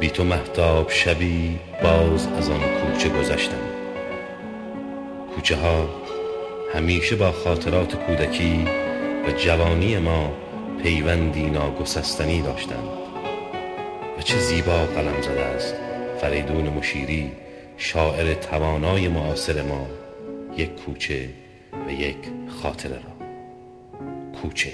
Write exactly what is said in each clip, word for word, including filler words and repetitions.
بی تو مهتاب شبی باز از آن کوچه گذشتم. کوچه ها همیشه با خاطرات کودکی و جوانی ما پیوندی ناگسستنی داشتند و چه زیبا قلم زده است فریدون مشیری، شاعر توانای معاصر ما، یک کوچه و یک خاطره را. کوچه.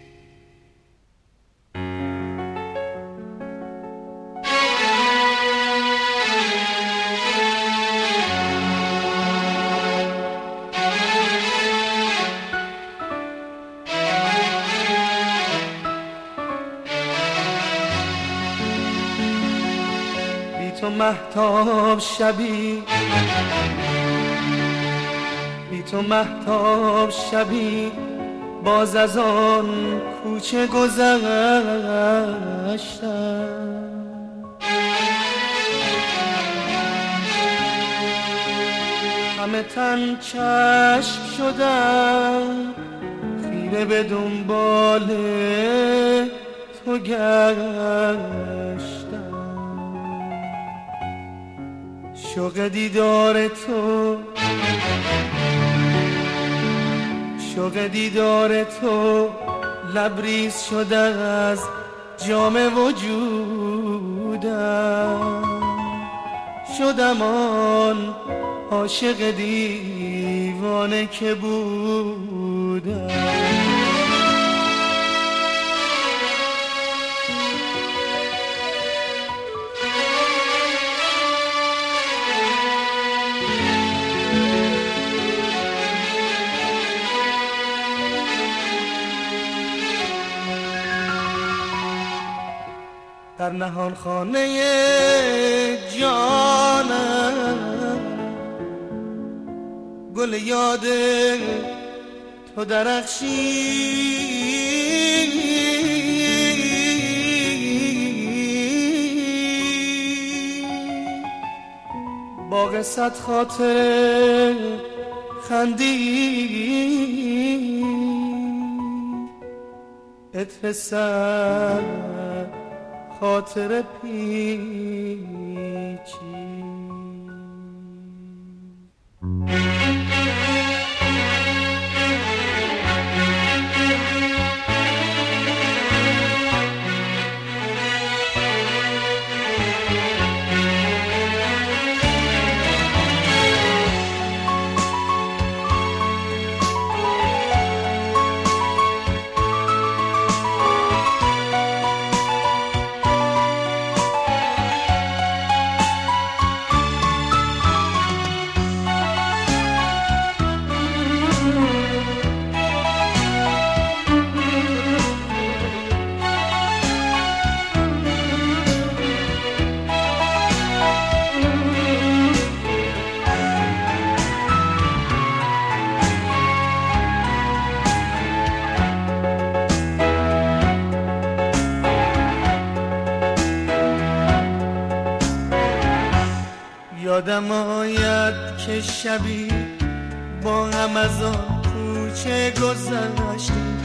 تو مهتاب شبی، بی تو مهتاب شبی باز از آن کوچه گذشتم. همه تن چشم شدم خیره به دنبال تو گشتم. شوق دیدار تو، شوق دیدار تو لبریز شده از جام وجودم. شدم آن عاشق دیوانه که بودم. در نهان خانه جانم گل یاد تو درخشید. باغ صد خاطر خندید، عطر سر خاطر پیچی. یادم آید که شبی با هم از آن کوچه گذشتیم،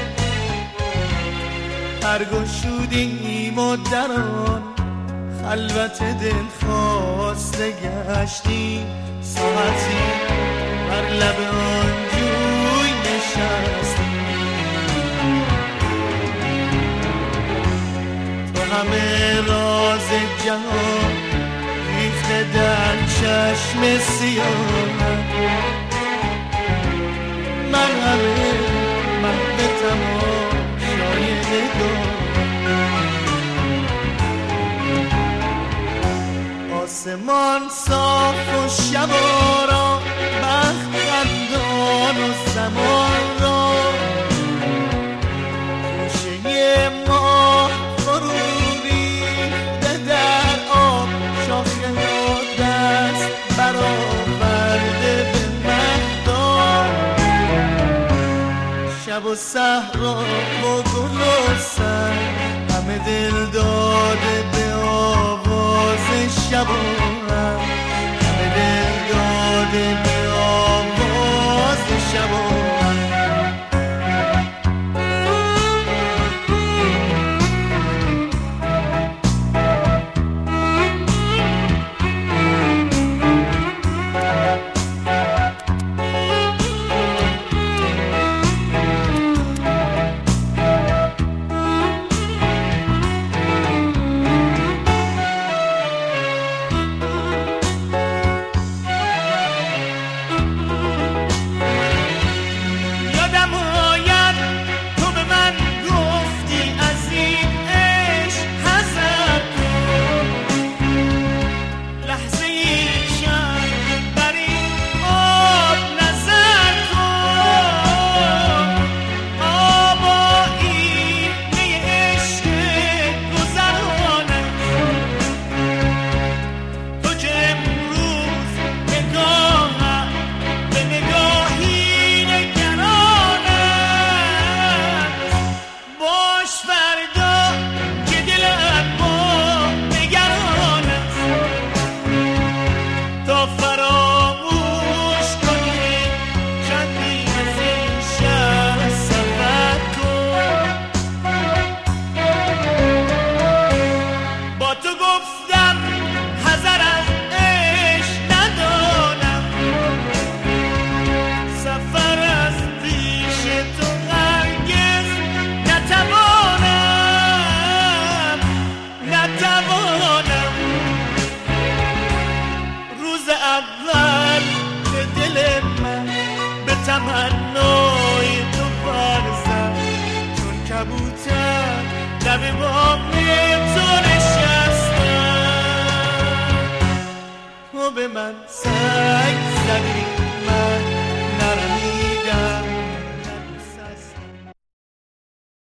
پرگشودیم و در آن خلوت دل خواسته گشتیم. ساعتی بر لب آن جوی نشستیم، تو همه راز جهان ریخته در چشم سیاه. من همه محو تماشای نگاه. آسمان صاف و شب آرام، بخت خندان و زمان را گوشه ماه فرو ریخته در آب. شاخه ها دست برآورده به مهتاب. شب و صحرا و گل و سر همه دل داده به آواز شب و هم. همه دل داده به آواز شب و هم. باش فردا که دلت با نگران است تا فراموش کنی چندی از این شهر سفر کن. با تو گفتم حذر از عشق ندانم، سفر از پیش تو هرگز نتوانم نتوانم. روز اول به دل من به تمنای تو برزد، چون کبوتر لب بام تو نشستم. تو به من سنگ زدی من نرمیدم،